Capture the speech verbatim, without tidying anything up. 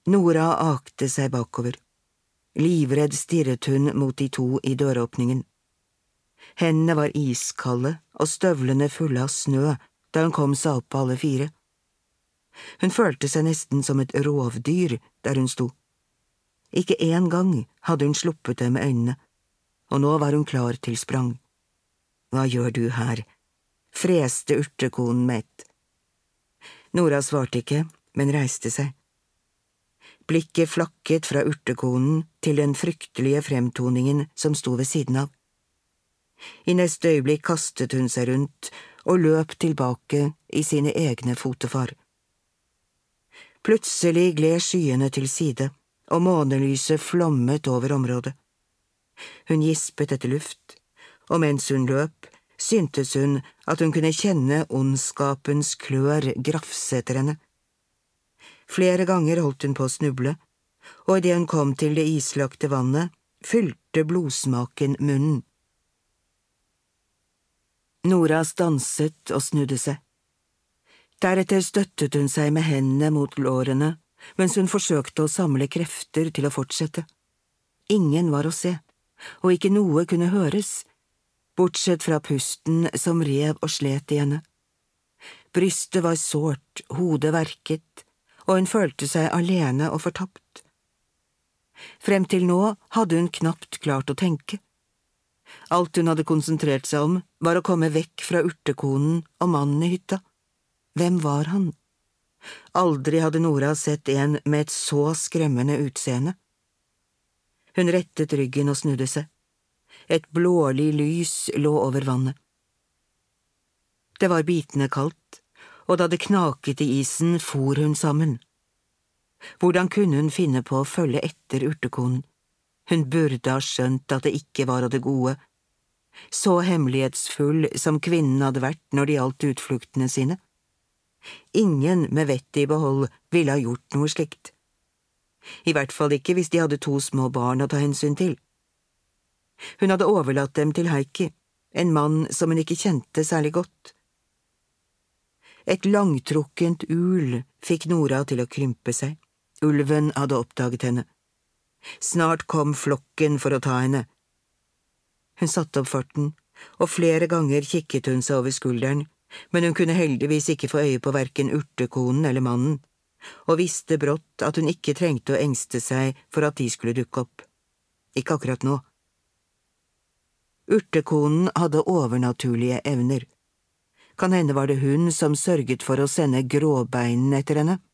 Nora akte seg bakover. Livredd stirret hun mot de to i døråpningen. Hendene var iskalde og støvlene fulle av snø da hun kom seg opp på alle fire. Hun følte seg nesten som et rovdyr der hun sto. Ikke en gang hadde hun sluppet dem med øynene, og nå var hun klar til sprang. «Hva gjør du her?» freste urtekonen med ett. Nora svarte ikke, men reiste seg. Blikket flakket fra urtekonen til den fryktelige fremtoningen som sto ved siden av. I neste øyeblikk kastet hun seg rundt og løp tilbake i sine egne fotefar. Plutselig gled skyene til side, og månelyset flommet over området. Hun gispet etter luft, og mens hun løp, syntes hun at hun kunne kjenne ondskapens klør grafse etter henne. Flere ganger holdt hun på å snuble, og idet hun kom til det islagte vannet, fylte blodsmaken munnen. Nora stanset og snudde seg. Deretter støttet hun seg med hendene mot lårene, mens hun forsøkte å samle krefter til å fortsette. Ingen var å se, og ikke noe kunne høres, bortsett fra pusten som rev og slet i henne. Brystet var sårt, hodet verket, og hun følte seg alene og fortapt. Frem til nå hadde hun knapt klart å tenke. Alt hun hadde konsentrert seg om, var å komme vekk fra urtekonen og mannen i hytta. Hvem var han? Aldri hadde Nora sett en med et så skremmende utseende. Hun rettet ryggen og snudde seg. Et blålig lys lå over vannet. Det var bitende kaldt, og da det knaket i isen, for hun sammen. Hvordan kunne hun finne på å følge etter urtekonen? Hun burde ha skjønt at det ikke var av det gode, så hemmelighetsfull som kvinnen hadde vært når det gjaldt utfluktene sine. Ingen med vettet i behold ville ha gjort noe slikt. I hvert fall ikke hvis de hadde to små barn å ta hensyn til. Hun hadde overlatt dem til Heikki, en mann som hun ikke kjente særlig godt. Et langtrukkent ul fikk Nora til å krympe seg. Ulven hadde oppdaget henne. Snart kom flokken for å ta henne. Hun satte opp farten, og flere ganger kikket hun seg over skulderen, men hun kunne heldigvis ikke få øye på hverken urtekonen eller mannen, og visste brått at hun ikke trengte å engste seg for at de skulle dukke opp. Ikke akkurat nå. Urtekonen hadde overnaturlige evner. Kan hende var det hun som sørget for å sende gråbeinen etter henne.